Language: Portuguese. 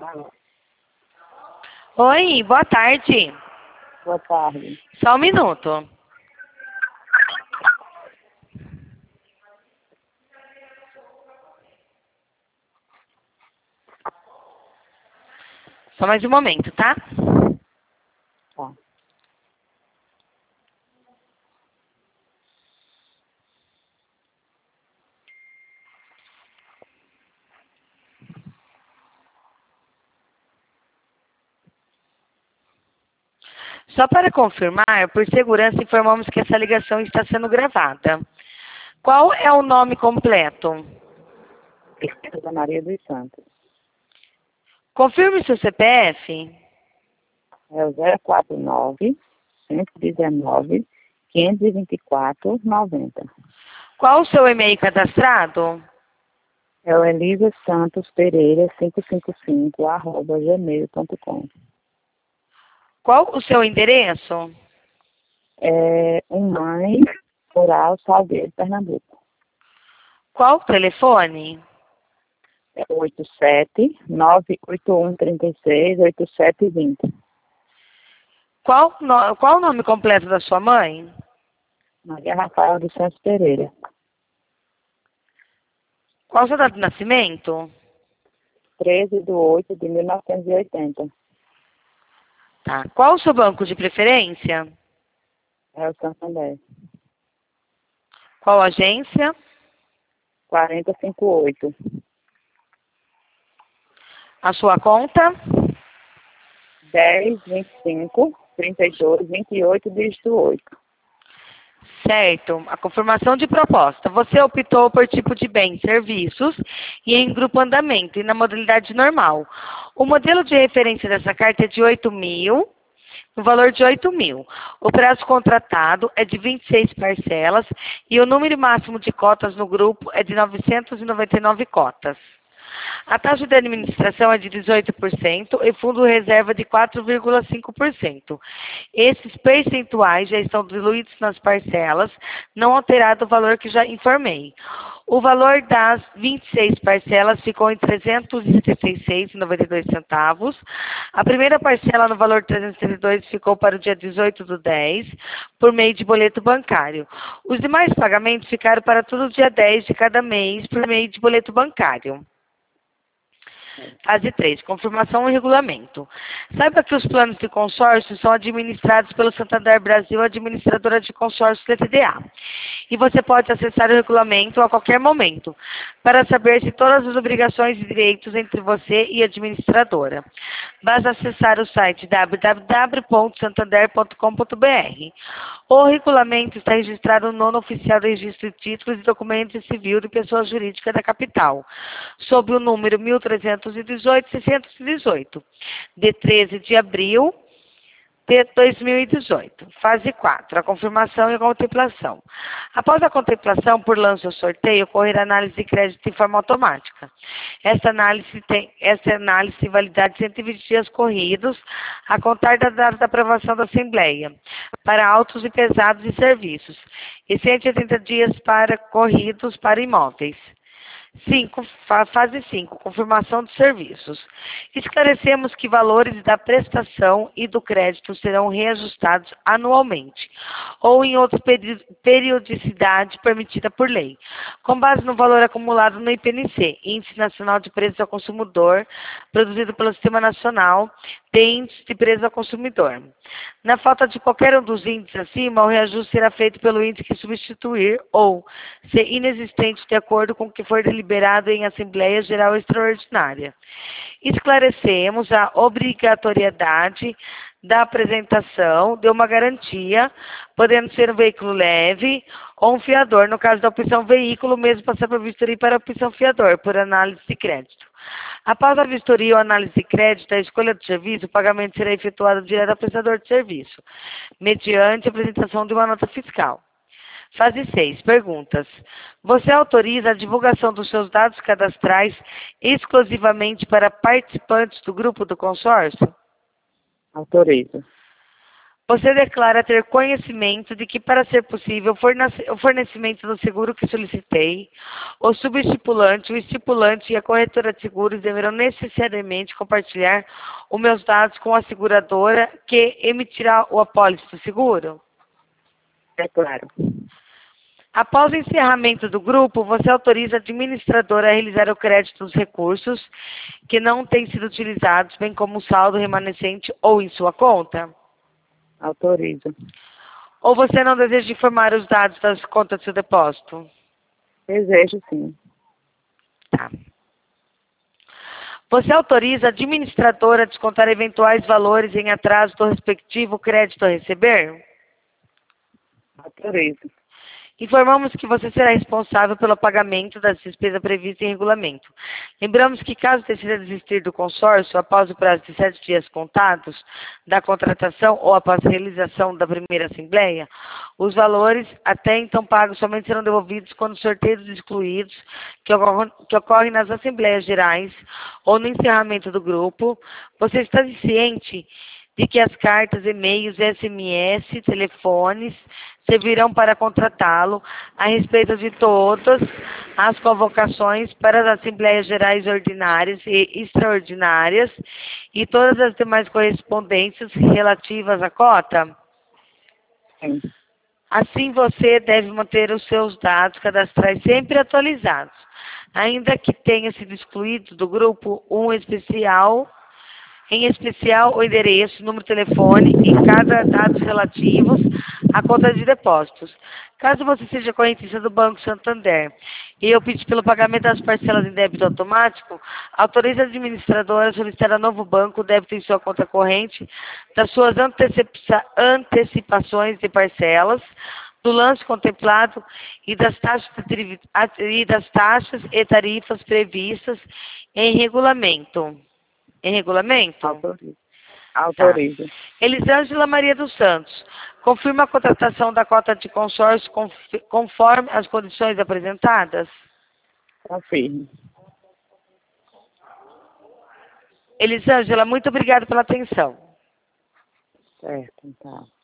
Alô. Oi, boa tarde. Boa tarde. Só um minuto. Só mais um momento, tá? Tá. Só para confirmar, por segurança, informamos que essa ligação está sendo gravada. Qual é o nome completo? Da Maria dos Santos. Confirme seu CPF. É o 049 119 524 90. Qual o seu e-mail cadastrado? É o Elisa Santos Pereira 555 @gmail.com. Qual o seu endereço? É Mãe Rural Salgueiro, Pernambuco. Qual o telefone? É 87-98136-8720. Qual o nome completo da sua mãe? Maria Rafael dos Santos Pereira. Qual a sua data de nascimento? 13/8/1980. Tá. Qual o seu banco de preferência? É o Santander. Qual agência? 4058. A sua conta? 10-25-32-28, dígito 8. Certo. A confirmação de proposta. Você optou por tipo de bem, serviços e em grupo andamento e na modalidade normal. O modelo de referência dessa carta é de 8.000, no valor de 8.000. O prazo contratado é de 26 parcelas e o número máximo de cotas no grupo é de 999 cotas. A taxa de administração é de 18% e fundo reserva de 4,5%. Esses percentuais já estão diluídos nas parcelas, não alterado o valor que já informei. O valor das 26 parcelas ficou em R$ 376,92. A primeira parcela no valor de 332 ficou para o dia 18/10, por meio de boleto bancário. Os demais pagamentos ficaram para todo dia 10 de cada mês, por meio de boleto bancário. Fase 3, confirmação e regulamento. Saiba que os planos de consórcio são administrados pelo Santander Brasil, administradora de consórcio CTDA. E você pode acessar o regulamento a qualquer momento, para saber se todas as obrigações e direitos entre você e a administradora. Basta acessar o site www.santander.com.br. O regulamento está registrado no nono oficial de registro de títulos e documentos civil de pessoa jurídica da capital, sob o número 1318-618, de 13 de abril de 2018. Fase 4, a confirmação e a contemplação. Após a contemplação, por lance ou sorteio, ocorrerá análise de crédito em forma automática. Essa análise tem validade de 120 dias corridos, a contar da data da aprovação da Assembleia, para autos e pesados e serviços, e 180 dias corridos para imóveis. Fase 5, confirmação dos serviços. Esclarecemos que valores da prestação e do crédito serão reajustados anualmente ou em outra periodicidade permitida por lei, com base no valor acumulado no IPNC, Índice Nacional de Preços ao Consumidor, produzido pelo Sistema Nacional de Índice de Preços ao Consumidor. Na falta de qualquer um dos índices acima, o reajuste será feito pelo índice que substituir ou ser inexistente de acordo com o que for deliberado em Assembleia Geral Extraordinária. Esclarecemos a obrigatoriedade da apresentação de uma garantia, podendo ser um veículo leve ou um fiador, no caso da opção veículo, mesmo passar por vistoria para a opção fiador, por análise de crédito. Após a vistoria ou análise de crédito, a escolha do serviço, o pagamento será efetuado direto ao prestador de serviço, mediante a apresentação de uma nota fiscal. Fase 6, perguntas. Você autoriza a divulgação dos seus dados cadastrais exclusivamente para participantes do grupo do consórcio? Autorizo. Você declara ter conhecimento de que, para ser possível o fornecimento do seguro que solicitei, o subestipulante, o estipulante e a corretora de seguros deverão necessariamente compartilhar os meus dados com a seguradora que emitirá o apólice do seguro? Declaro. Após o encerramento do grupo, você autoriza a administradora a realizar o crédito dos recursos que não têm sido utilizados, bem como o saldo remanescente ou em sua conta? Autorizo. Ou você não deseja informar os dados das contas do seu depósito? Desejo sim. Tá. Você autoriza a administradora a descontar eventuais valores em atraso do respectivo crédito a receber? Autorizo. Informamos que você será responsável pelo pagamento das despesas previstas em regulamento. Lembramos que, caso decida desistir do consórcio após o prazo de 7 dias contados da contratação ou após a realização da primeira assembleia, os valores até então pagos somente serão devolvidos quando os sorteios excluídos que ocorrem nas assembleias gerais ou no encerramento do grupo. Você está ciente de que as cartas, e-mails, SMS, telefones servirão para contratá-lo a respeito de todas as convocações para as Assembleias Gerais Ordinárias e Extraordinárias e todas as demais correspondências relativas à cota? Sim. Assim, você deve manter os seus dados cadastrais sempre atualizados, ainda que tenha sido excluído do grupo em especial o endereço, número de telefone e cada dados relativos à conta de depósitos. Caso você seja correntista do Banco Santander e eu pedir pelo pagamento das parcelas em débito automático, autorize a administradora a solicitar ao novo banco o débito em sua conta corrente das suas antecipações de parcelas, do lance contemplado e das taxas e tarifas previstas em regulamento. Em regulamento? Autorizo. Tá. Autorizo. Elisângela Maria dos Santos, confirma a contratação da cota de consórcio conforme as condições apresentadas? Confirmo. Elisângela, muito obrigada pela atenção. Certo, tá.